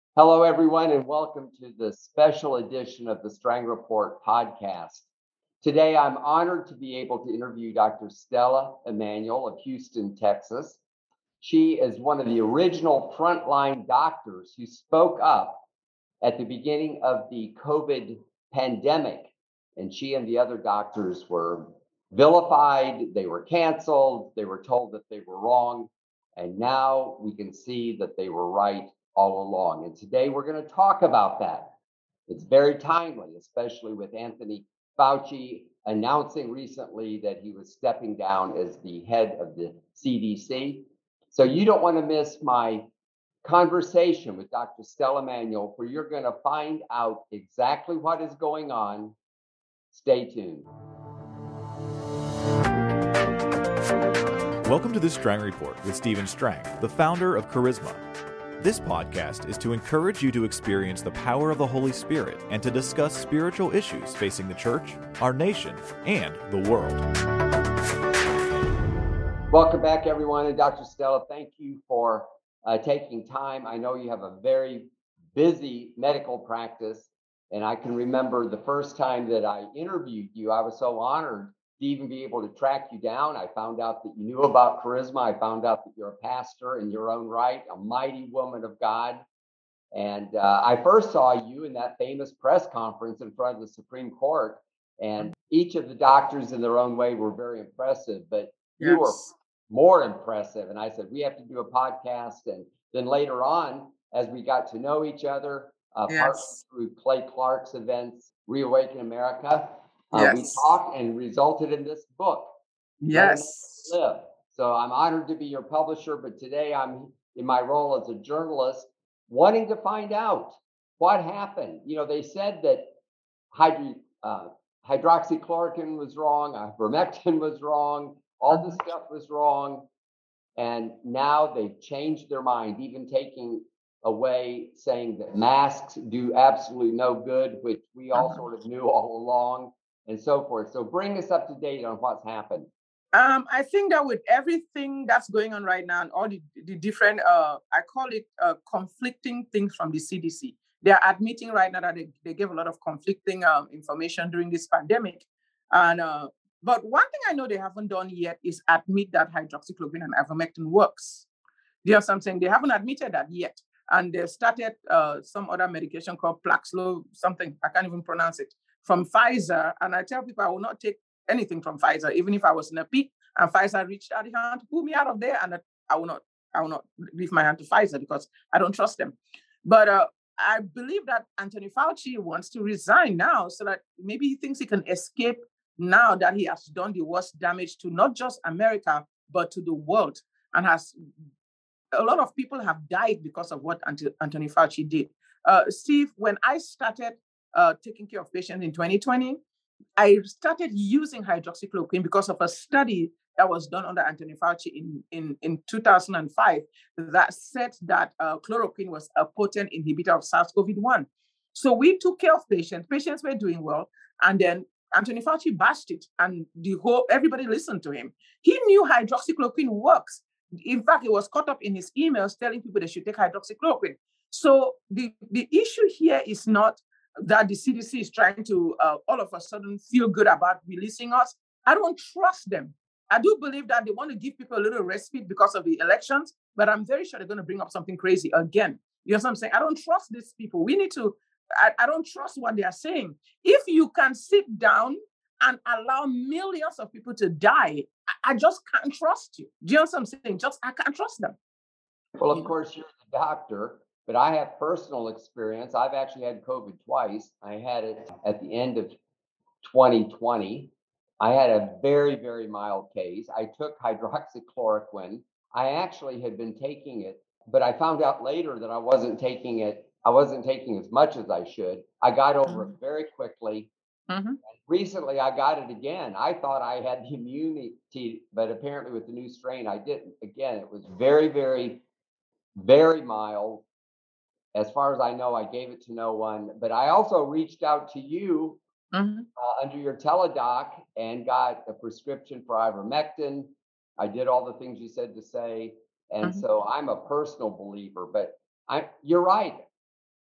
Hello, everyone, and welcome to the special edition of the Strang Report podcast. Today, I'm honored to be able to interview Dr. Stella Immanuel of Houston, Texas. She is one of the original frontline doctors who spoke up at the beginning of the COVID pandemic, and she and the other doctors were vilified, they were canceled, they were told that they were wrong, and now we can see that they were right all along. And today we're going to talk about that. It's very timely, especially with Anthony Fauci announcing recently that he was stepping down as the head of the CDC. So you don't want to miss my conversation with Dr. Stella Immanuel, where you're going to find out exactly what is going on. Stay tuned. Welcome to the Strang Report with Stephen Strang, the founder of Charisma. This podcast is to encourage you to experience the power of the Holy Spirit and to discuss spiritual issues facing the church, our nation, and the world. Welcome back, everyone. And Dr. Stella, thank you for taking time. I know you have a very busy medical practice, and I can remember the first time that I interviewed you, I was so honored to even be able to track you down. I found out that you knew about Charisma. I found out that you're a pastor in your own right, a mighty woman of God. And I first saw you in that famous press conference in front of the Supreme Court, and each of the doctors in their own way were very impressive, but you were more impressive. And I said, we have to do a podcast. And then later on, as we got to know each other, partly through Clay Clark's events, Reawaken America, we talked and resulted in this book, Yes. Live. So I'm honored to be your publisher, but today I'm in my role as a journalist, wanting to find out what happened. You know, they said that hydroxychloroquine was wrong, ivermectin was wrong, all this stuff was wrong. And now they've changed their mind, even taking away saying that masks do absolutely no good, which we all sort of knew all along, and so forth. So bring us up to date on what's happened. I think that with everything that's going on right now and all the different, I call it conflicting things from the CDC, they are admitting right now that they gave a lot of conflicting information during this pandemic. And but one thing I know they haven't done yet is admit that hydroxychloroquine and ivermectin works. You know something? They haven't admitted that yet. And they started some other medication called Paxlovid, something, I can't even pronounce it, from Pfizer. And I tell people I will not take anything from Pfizer, even if I was in a pit and Pfizer reached out the hand to pull me out of there, and I will not leave my hand to Pfizer because I don't trust them. But I believe that Anthony Fauci wants to resign now so that maybe he thinks he can escape now that he has done the worst damage to not just America, but to the world, and has a lot of people have died because of what Anthony Fauci did. Steve, when I started taking care of patients in 2020, I started using hydroxychloroquine because of a study that was done under Anthony Fauci in 2005 that said that chloroquine was a potent inhibitor of SARS-CoV-1. So we took care of patients. Patients were doing well, and then Anthony Fauci bashed it, and everybody listened to him. He knew hydroxychloroquine works. In fact, it was caught up in his emails telling people they should take hydroxychloroquine. So the issue here is not that the CDC is trying to all of a sudden feel good about releasing us. I don't trust them. I do believe that they want to give people a little respite because of the elections, but I'm very sure they're going to bring up something crazy again. You know what I'm saying? I don't trust these people. We need to, I don't trust what they are saying. If you can sit down and allow millions of people to die, I just can't trust you. Do you know what I'm saying? I can't trust them. Well, of course, you're the doctor, but I have personal experience. I've actually had COVID twice. I had it at the end of 2020. I had a very, very mild case. I took hydroxychloroquine. I actually had been taking it, but I found out later that I wasn't taking as much as I should. I got over it very quickly. Recently, I got it again. I thought I had the immunity, but apparently with the new strain, I didn't. Again, it was very, very, very mild. As far as I know, I gave it to no one, but I also reached out to you under your teledoc and got a prescription for ivermectin. I did all the things you said to say. And so I'm a personal believer, but you're right.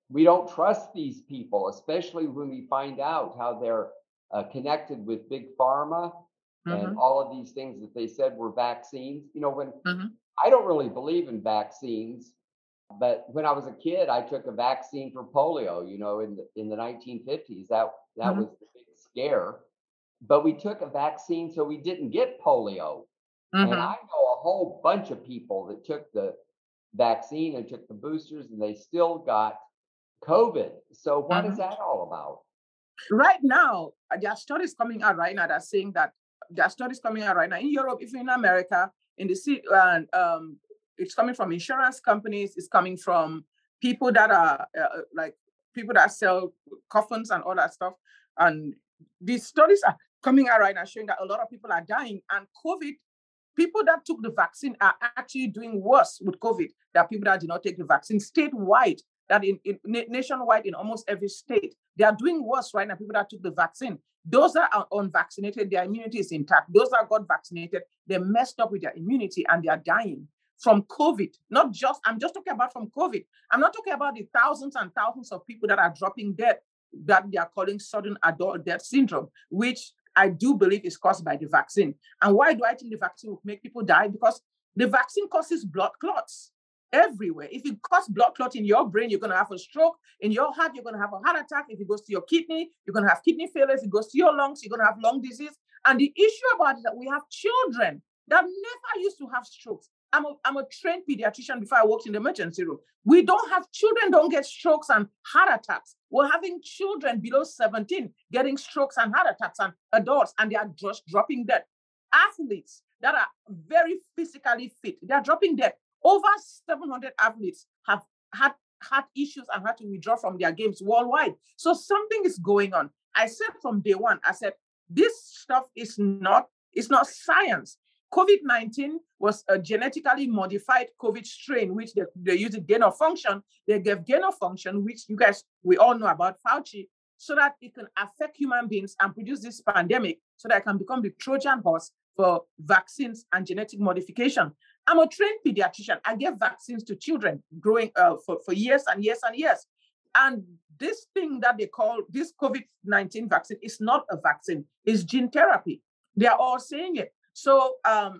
we don't trust these people, especially when we find out how they're connected with big pharma and all of these things that they said were vaccines. You know, when I don't really believe in vaccines, but when I was a kid, I took a vaccine for polio. You know, in the 1950s, that was the big scare. But we took a vaccine so we didn't get polio. And I know a whole bunch of people that took the vaccine and took the boosters, and they still got COVID. So what is that all about? Right now, there are studies coming out right now that are saying that there are studies coming out right now in Europe, even in America, in the city, and it's coming from insurance companies. It's coming from people that are like people that sell coffins and all that stuff. And these studies are coming out right now showing that a lot of people are dying. And COVID, people that took the vaccine are actually doing worse with COVID than people that did not take the vaccine statewide. That nationwide in almost every state, they are doing worse right now. People that took the vaccine, those that are unvaccinated, their immunity is intact. Those that got vaccinated, they messed up with their immunity and they are dying from COVID. I'm just talking about from COVID. I'm not talking about the thousands and thousands of people that are dropping dead that they are calling sudden adult death syndrome, which I do believe is caused by the vaccine. And why do I think the vaccine will make people die? Because the vaccine causes blood clots everywhere. If it causes blood clot in your brain, you're going to have a stroke. In your heart, you're going to have a heart attack. If it goes to your kidney, you're going to have kidney failure. If it goes to your lungs, you're going to have lung disease. And the issue about it is that we have children that never used to have strokes. I'm a trained pediatrician before I worked in the emergency room. We don't have children don't get strokes and heart attacks. We're having children below 17 getting strokes and heart attacks, and adults, and they are just dropping dead. Athletes that are very physically fit, they are dropping dead. Over 700 athletes have had issues and had to withdraw from their games worldwide. So something is going on. I said from day one, I said, this stuff is not science. COVID-19 was a genetically modified COVID strain, which they used gain of function. They gave gain of function, which we all know about Fauci, so that it can affect human beings and produce this pandemic so that it can become the Trojan horse for vaccines and genetic modification. I'm a trained pediatrician. I gave vaccines to children growing for years and years and years. And this thing that they call this COVID-19 vaccine is not a vaccine, it's gene therapy. They are all saying it. So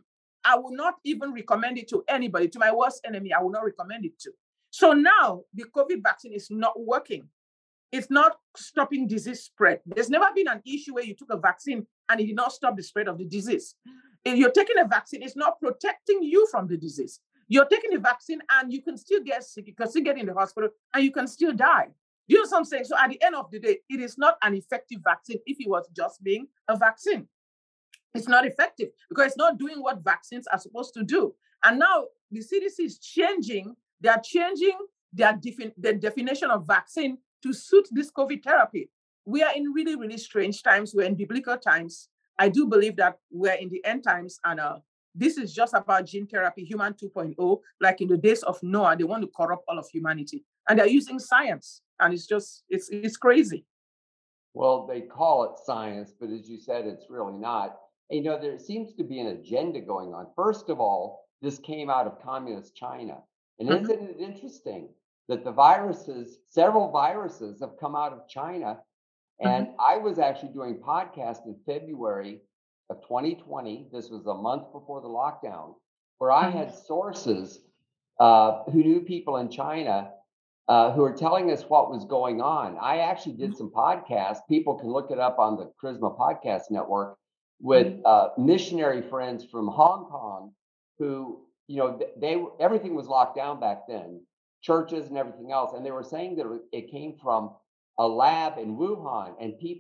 I will not even recommend it to anybody. To my worst enemy, I will not recommend it to. So now the COVID vaccine is not working. It's not stopping disease spread. There's never been an issue where you took a vaccine and it did not stop the spread of the disease. If you're taking a vaccine, it's not protecting you from the disease. You're taking a vaccine and you can still get sick, you can still get in the hospital, and you can still die. Do you know what I'm saying? So at the end of the day, it is not an effective vaccine if it was just being a vaccine. It's not effective because it's not doing what vaccines are supposed to do. And now the CDC is changing. They are changing their definition of vaccine to suit this COVID therapy. We are in really, really strange times. We're in biblical times. I do believe that we're in the end times, and this is just about gene therapy, human 2.0. Like in the days of Noah, they want to corrupt all of humanity, and they're using science, and it's crazy. Well, they call it science, but as you said, it's really not. You know, there seems to be an agenda going on. First of all, this came out of communist China. And isn't it interesting that several viruses have come out of China? And I was actually doing a podcast in February of 2020. This was a month before the lockdown, where I had sources who knew people in China who are telling us what was going on. I actually did some podcasts. People can look it up on the Charisma Podcast Network with missionary friends from Hong Kong who, you know, everything was locked down back then, churches and everything else. And they were saying that it came from a lab in Wuhan,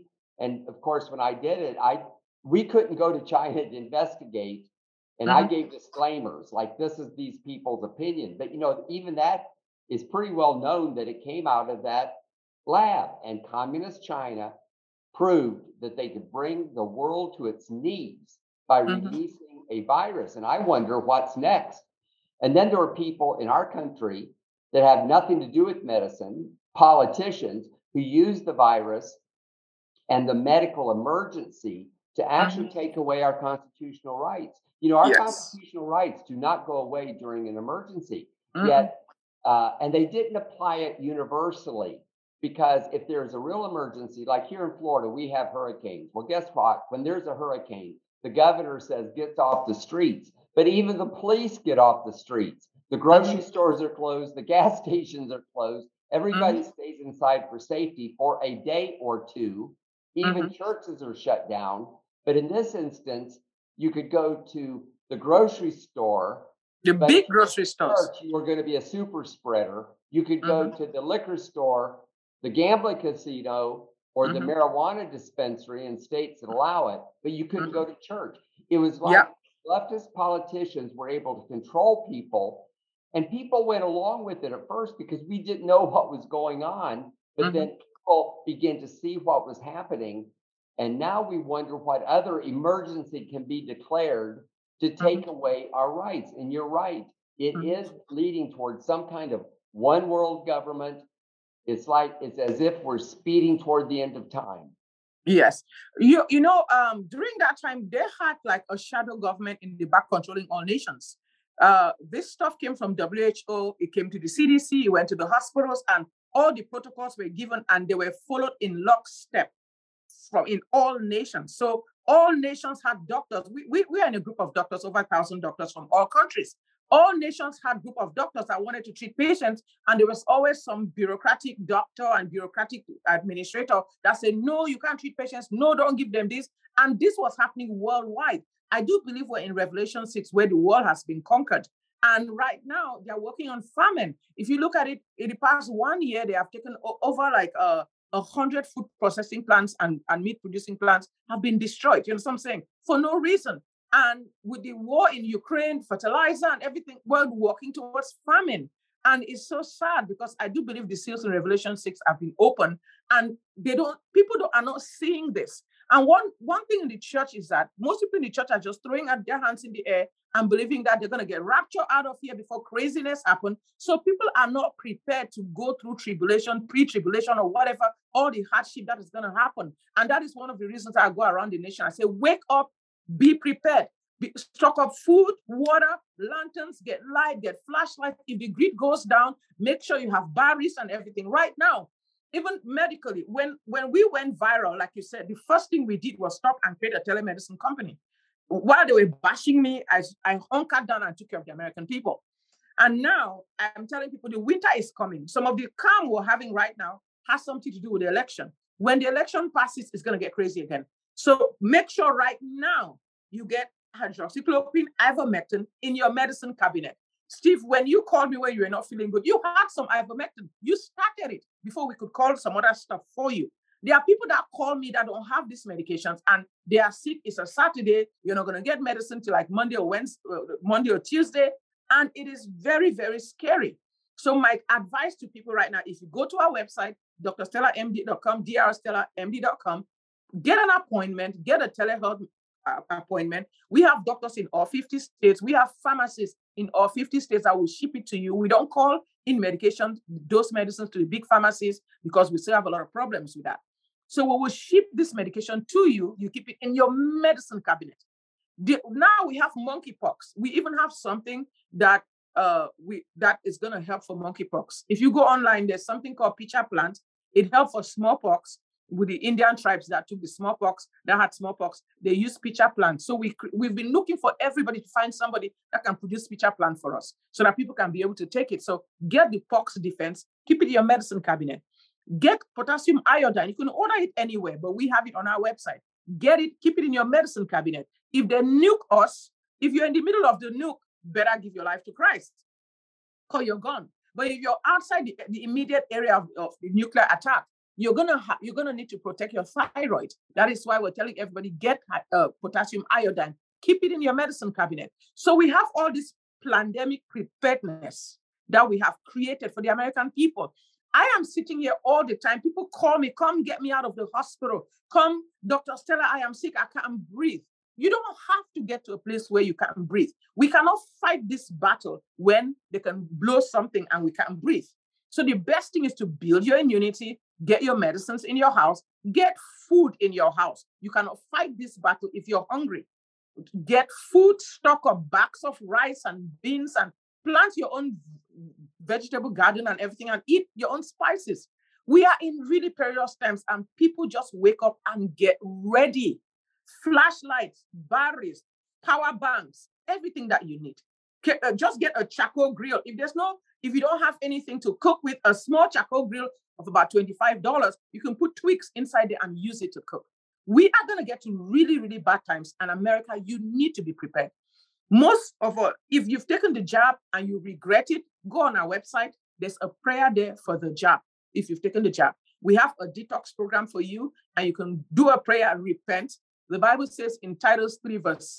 and of course, when I did it, we couldn't go to China to investigate. And I gave disclaimers like, this is these people's opinion. But, you know, even that is pretty well known that it came out of that lab, and communist China proved that they could bring the world to its knees by releasing a virus. And I wonder what's next. And then there are people in our country that have nothing to do with medicine, politicians who use the virus and the medical emergency to actually take away our constitutional rights. You know, our constitutional rights do not go away during an emergency. Yet And they didn't apply it universally, because if there's a real emergency, like here in Florida, we have hurricanes. Well, guess what? When there's a hurricane, the governor says gets off the streets, but even the police get off the streets. The grocery stores are closed. The gas stations are closed. Everybody stays inside for safety for a day or two. Even churches are shut down. But in this instance, you could go to the grocery store. The big grocery stores. You were going to be a super spreader. You could go to the liquor store, the gambling casino, or the marijuana dispensary in states that allow it, but you couldn't go to church. It was like leftist politicians were able to control people, and people went along with it at first because we didn't know what was going on, but then people began to see what was happening, and now we wonder what other emergency can be declared to take away our rights. And you're right, it is leading towards some kind of one world government. It's as if we're speeding toward the end of time. Yes. During that time, they had like a shadow government in the back controlling all nations. This stuff came from WHO, it came to the CDC, it went to the hospitals, and all the protocols were given and they were followed in lockstep in all nations. So all nations had doctors. We are in a group of doctors, over 1,000 doctors from all countries. All nations had a group of doctors that wanted to treat patients, and there was always some bureaucratic doctor and bureaucratic administrator that said, no, you can't treat patients. No, don't give them this. And this was happening worldwide. I do believe we're in Revelation 6, where the world has been conquered. And right now, they're working on famine. If you look at it, in the past 1 year, they have taken over like 100 food processing plants and meat producing plants have been destroyed. You know what I'm saying? For no reason. And with the war in Ukraine, fertilizer and everything, we're walking towards famine. And it's so sad because I do believe the seals in Revelation 6 have been opened, and people are not seeing this. And one thing in the church is that most people in the church are just throwing out their hands in the air and believing that they're going to get raptured out of here before craziness happens. So people are not prepared to go through tribulation, pre-tribulation, or whatever, all the hardship that is going to happen. And that is one of the reasons I go around the nation. I say, wake up, be prepared. Stock up food, water, lanterns, get light, get flashlights. If the grid goes down, make sure you have batteries and everything. Right now, even medically, when we went viral, like you said, the first thing we did was stop and create a telemedicine company. While they were bashing me, I hunkered down and took care of the American people. And now I'm telling people the winter is coming. Some of the calm we're having right now has something to do with the election. When the election passes, it's going to get crazy again. So make sure right now you get hydroxychloroquine, ivermectin in your medicine cabinet. Steve, when you called me when you were not feeling good, you had some ivermectin. You started it before we could call some other stuff for you. There are people that call me that don't have these medications and they are sick. It's a Saturday. You're not going to get medicine till like Monday or Tuesday. And it is very, very scary. So my advice to people right now, if you go to our website, drstellamd.com, drstellamd.com, get an appointment, get a telehealth appointment. We have doctors in all 50 states. We have pharmacists in all 50 states that will ship it to you. We don't call in those medicines to the big pharmacies because we still have a lot of problems with that. So we will ship this medication to you. You keep it in your medicine cabinet. Now we have monkeypox. We even have something that that is going to help for monkeypox. If you go online, there's something called pitcher plant. It helps for smallpox. With the Indian tribes that took the smallpox, that had smallpox, they use pitcher plant. So we've been looking for everybody to find somebody that can produce pitcher plant for us so that people can be able to take it. So get the pox defense, keep it in your medicine cabinet. Get potassium iodine. You can order it anywhere, but we have it on our website. Get it, keep it in your medicine cabinet. If they nuke us, if you're in the middle of the nuke, better give your life to Christ because you're gone. But if you're outside the immediate area of the nuclear attack, you're gonna need to protect your thyroid. That is why we're telling everybody, get potassium iodine. Keep it in your medicine cabinet. So we have all this pandemic preparedness that we have created for the American people. I am sitting here all the time. People call me, come get me out of the hospital. Come, Dr. Stella, I am sick, I can't breathe. You don't have to get to a place where you can't breathe. We cannot fight this battle when they can blow something and we can't breathe. So the best thing is to build your immunity, get your medicines in your house, get food in your house. You cannot fight this battle if you're hungry. Get food, stock up bags of rice and beans and plant your own vegetable garden and everything and eat your own spices. We are in really perilous times, and people just wake up and get ready. Flashlights, batteries, power banks, everything that you need. Just get a charcoal grill. If you don't have anything to cook with, a small charcoal grill of about $25, you can put twigs inside there and use it to cook. We are going to get to really, really bad times. And America, you need to be prepared. Most of all, if you've taken the jab and you regret it, go on our website. There's a prayer there for the jab. If you've taken the jab, we have a detox program for you, and you can do a prayer and repent. The Bible says in Titus 3 verse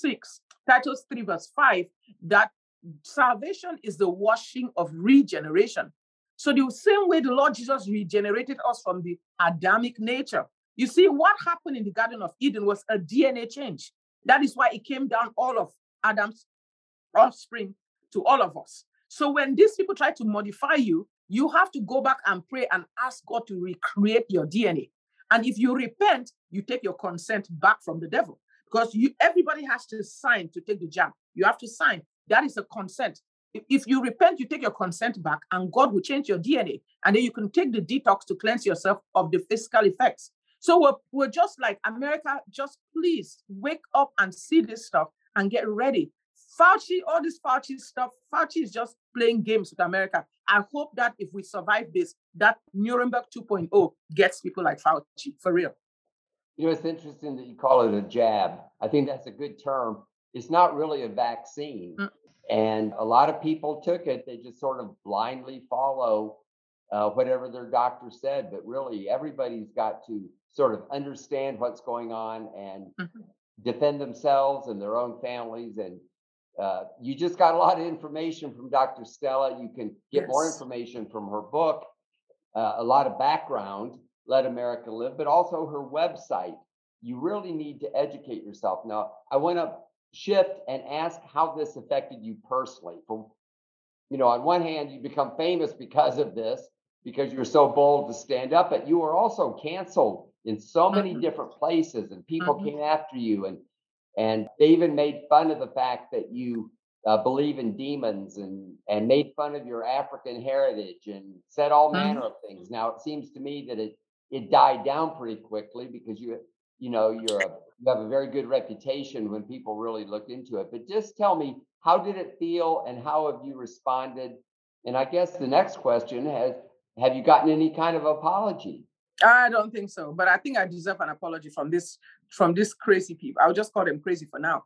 5, that salvation is the washing of regeneration. So the same way the Lord Jesus regenerated us from the Adamic nature. You see, what happened in the Garden of Eden was a DNA change. That is why it came down all of Adam's offspring to all of us. So when these people try to modify you, you have to go back and pray and ask God to recreate your DNA. And if you repent, you take your consent back from the devil, because everybody has to sign to take the jab. You have to sign. That is a consent. If you repent, you take your consent back, and God will change your DNA. And then you can take the detox to cleanse yourself of the physical effects. So we're just like America, just please wake up and see this stuff and get ready. Fauci, all this Fauci stuff, Fauci is just playing games with America. I hope that if we survive this, that Nuremberg 2.0 gets people like Fauci, for real. You know, it's interesting that you call it a jab. I think that's a good term. It's not really a vaccine. And a lot of people took it. They just sort of blindly follow whatever their doctor said. But really, everybody's got to sort of understand what's going on and defend themselves and their own families. And you just got a lot of information from Dr. Stella. You can get more information from her book, a lot of background, Let America Live, but also her website. You really need to educate yourself. Now, I want to shift and ask how this affected you personally. On one hand, you become famous because of this, because you're so bold to stand up, but you were also canceled in so many different places, and people came after you, and they even made fun of the fact that you believe in demons, and made fun of your African heritage and said all manner of things. Now, it seems to me that it died down pretty quickly, because you have a very good reputation when people really look into it. But just tell me, how did it feel, and how have you responded? And I guess the next question have you gotten any kind of apology? I don't think so, but I think I deserve an apology from this crazy people. I'll just call them crazy for now.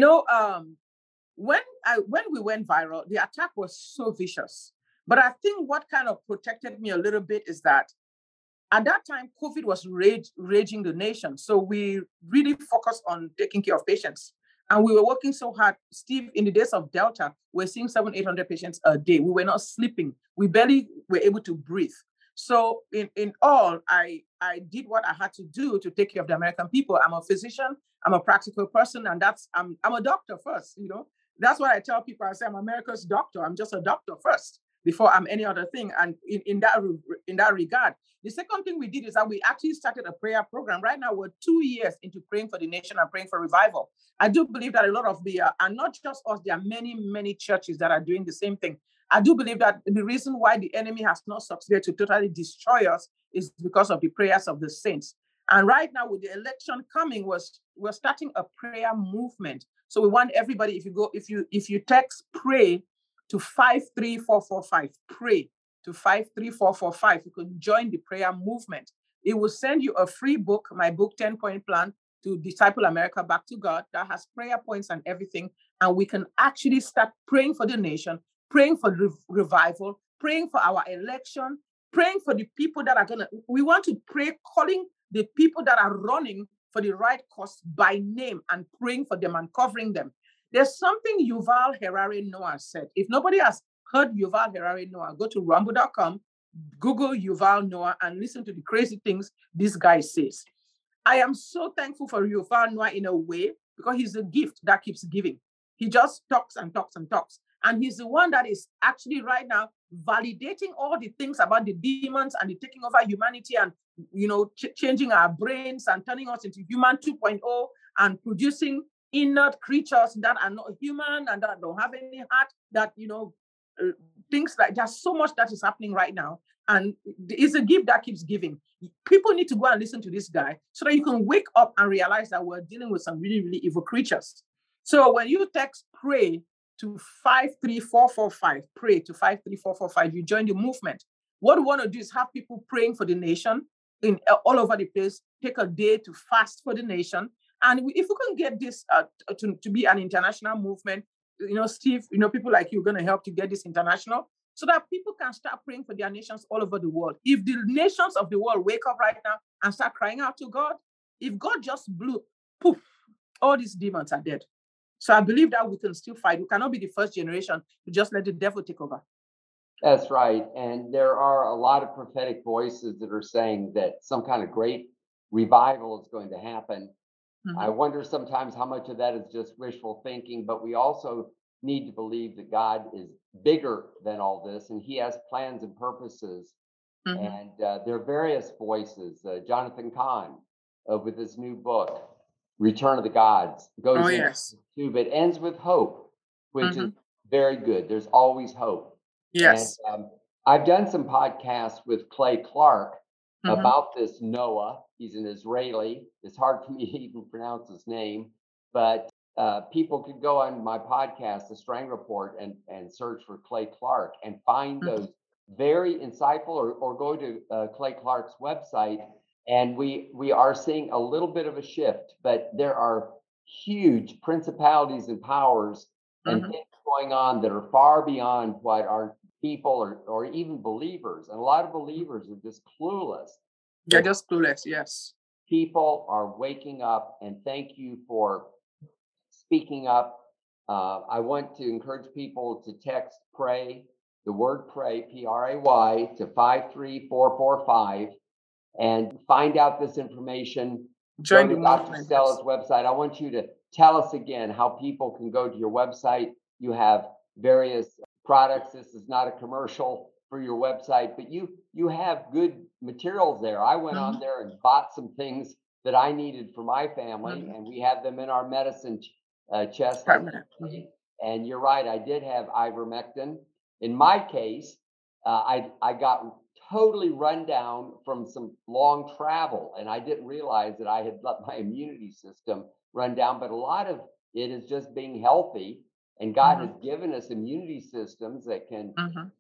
When we went viral, the attack was so vicious. But I think what kind of protected me a little bit is that at that time, COVID was raging the nation. So we really focused on taking care of patients. And we were working so hard. Steve, in the days of Delta, we're seeing 700-800 patients a day. We were not sleeping. We barely were able to breathe. So in all, I did what I had to do to take care of the American people. I'm a physician. I'm a practical person. And I'm a doctor first, That's what I tell people. I say I'm America's doctor. I'm just a doctor first before I'm any other thing. And in that regard, the second thing we did is that we actually started a prayer program. Right now, we're 2 years into praying for the nation and praying for revival. I do believe that a lot of and not just us, there are many, many churches that are doing the same thing. I do believe that the reason why the enemy has not succeeded to totally destroy us is because of the prayers of the saints. And right now, with the election coming, we're starting a prayer movement. So we want everybody, if you text pray to 53445, pray to 53445, you can join the prayer movement. It will send you a free book, my book, 10-Point Plan to Disciple America Back to God, that has prayer points and everything. And we can actually start praying for the nation, praying for revival, praying for our election, praying for the people that are we want to pray, calling the people that are running for the right cause by name and praying for them and covering them. There's something Yuval Harari Noah said. If nobody has heard Yuval Harari Noah, go to rumble.com, Google Yuval Noah, and listen to the crazy things this guy says. I am so thankful for Yuval Noah in a way, because he's a gift that keeps giving. He just talks and talks and talks. And he's the one that is actually right now validating all the things about the demons and the taking over humanity and, changing our brains and turning us into human 2.0 and producing inert creatures that are not human and that don't have any heart, that, things like there's so much that is happening right now. And it's a gift that keeps giving. People need to go and listen to this guy so that you can wake up and realize that we're dealing with some really, really evil creatures. So when you text pray to 53445, pray to 53445, you join the movement. What we want to do is have people praying for the nation in all over the place, take a day to fast for the nation. And if we can get this to be an international movement, Steve, people like you are going to help to get this international so that people can start praying for their nations all over the world. If the nations of the world wake up right now and start crying out to God, if God just blew, poof, all these demons are dead. So I believe that we can still fight. We cannot be the first generation to just let the devil take over. That's right. And there are a lot of prophetic voices that are saying that some kind of great revival is going to happen. Mm-hmm. I wonder sometimes how much of that is just wishful thinking, but we also need to believe that God is bigger than all this and he has plans and purposes. Mm-hmm. And there are various voices. Jonathan Cahn with his new book, Return of the Gods, goes into, but ends with hope, which mm-hmm. is very good. There's always hope. Yes. And I've done some podcasts with Clay Clark mm-hmm. about this Noah. He's an Israeli. It's hard for me to even pronounce his name, but people could go on my podcast, The Strang Report, and search for Clay Clark and find mm-hmm. those very insightful, or go to Clay Clark's website. And we are seeing a little bit of a shift, but there are huge principalities and powers and mm-hmm. things going on that are far beyond what our people or even believers. And a lot of believers are just clueless. They're just clueless, yes. People are waking up, and thank you for speaking up. I want to encourage people to text pray, the word pray, P-R-A-Y, to 53445 and find out this information. Join go to Dr. Stella's website. I want you to tell us again how people can go to your website. You have various products. This is not a commercial for your website, but you have good materials there. I went mm-hmm. on there and bought some things that I needed for my family, mm-hmm. and we have them in our medicine chest. Mm-hmm. And you're right, I did have ivermectin. In my case, I got totally run down from some long travel, and I didn't realize that I had let my immunity system run down. But a lot of it is just being healthy, and God mm-hmm. has given us immunity systems that can,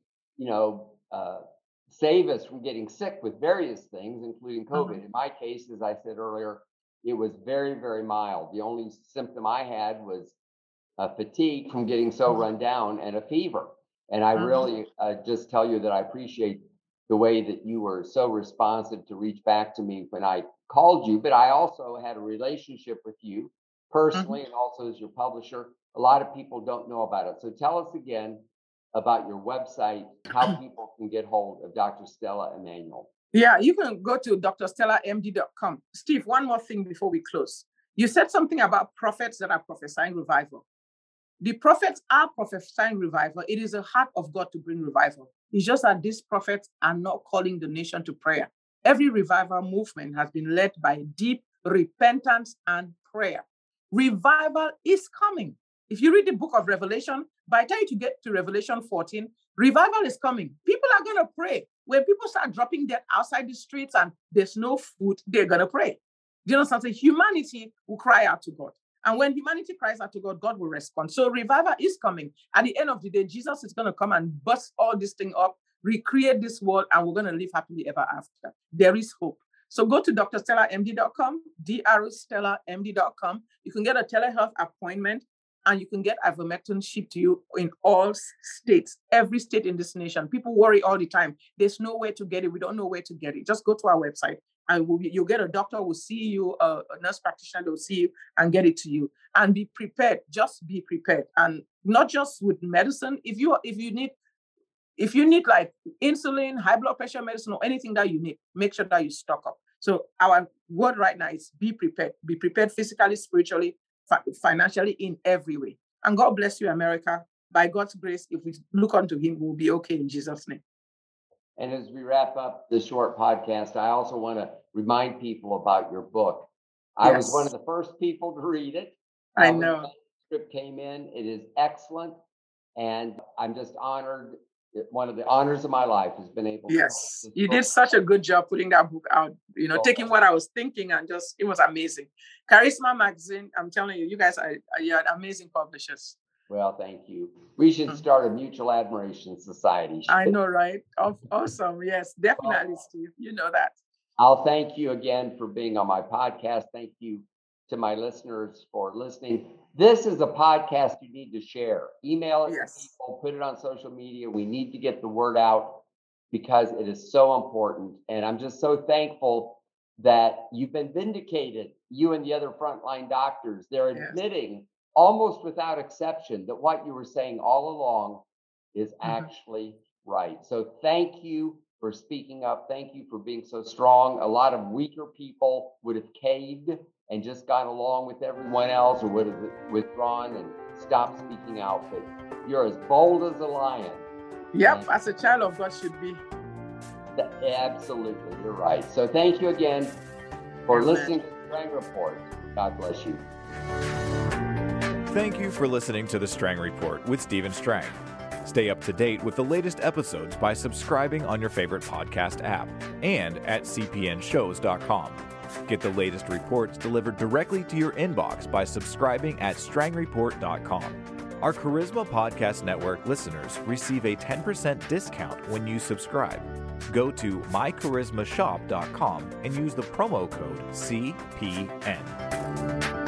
mm-hmm. Save us from getting sick with various things, including COVID. Mm-hmm. In my case, as I said earlier, it was very, very mild. The only symptom I had was fatigue from getting so mm-hmm. run down and a fever. And I mm-hmm. really just tell you that I appreciate the way that you were so responsive to reach back to me when I called you, but I also had a relationship with you personally mm-hmm. and also as your publisher. A lot of people don't know about it. So tell us again about your website, how people can get hold of Dr. Stella Immanuel. Yeah, you can go to drstellamd.com. Steve, one more thing before we close. You said something about prophets that are prophesying revival. The prophets are prophesying revival. It is the heart of God to bring revival. It's just that these prophets are not calling the nation to prayer. Every revival movement has been led by deep repentance and prayer. Revival is coming. If you read the book of Revelation, by the time you get to Revelation 14, revival is coming. People are going to pray. When people start dropping dead outside the streets and there's no food, they're going to pray. Do you know something? Humanity will cry out to God. And when humanity cries out to God, God will respond. So revival is coming. At the end of the day, Jesus is going to come and bust all this thing up, recreate this world, and we're going to live happily ever after. There is hope. So go to drstellamd.com, drstellamd.com. You can get a telehealth appointment, and you can get ivermectin shipped to you in all states, every state in this nation. People worry all the time. There's no way to get it. We don't know where to get it. Just go to our website, and you'll get a doctor will see you, a nurse practitioner will see you and get it to you. And be prepared. Just be prepared, and not just with medicine. If you need like insulin, high blood pressure medicine, or anything that you need, make sure that you stock up. So our word right now is be prepared. Be prepared physically, spiritually, financially, in every way. And God bless you, America. By God's grace, if we look unto him, we'll be okay in Jesus' name. And as we wrap up this short podcast, I also want to remind people about your book. I was one of the first people to read it. I know. When the script came in. It is excellent. And I'm just honored one of the honors of my life has been able to. Yes, you did such a good job putting that book out, taking what I was thinking and it was amazing. Charisma Magazine, I'm telling you, you guys are amazing publishers. Well, thank you. We should start a mutual admiration society. I know, right? Awesome. Yes, definitely, Steve. You know that. I'll thank you again for being on my podcast. Thank you to my listeners for listening. This is a podcast you need to share. Email it to people, put it on social media. We need to get the word out because it is so important. And I'm just so thankful that you've been vindicated, you and the other frontline doctors. They're admitting almost without exception that what you were saying all along is actually right. So thank you for speaking up. Thank you for being so strong. A lot of weaker people would have caved and just gone along with everyone else, or would have withdrawn and stopped speaking out. But you're as bold as a lion. Yep, as a child of God should be. Absolutely, you're right. So thank you again for listening to the Strang Report. God bless you. Thank you for listening to the Strang Report with Stephen Strang. Stay up to date with the latest episodes by subscribing on your favorite podcast app and at cpnshows.com. Get the latest reports delivered directly to your inbox by subscribing at strangreport.com. Our Charisma Podcast Network listeners receive a 10% discount when you subscribe. Go to mycharismashop.com and use the promo code CPN.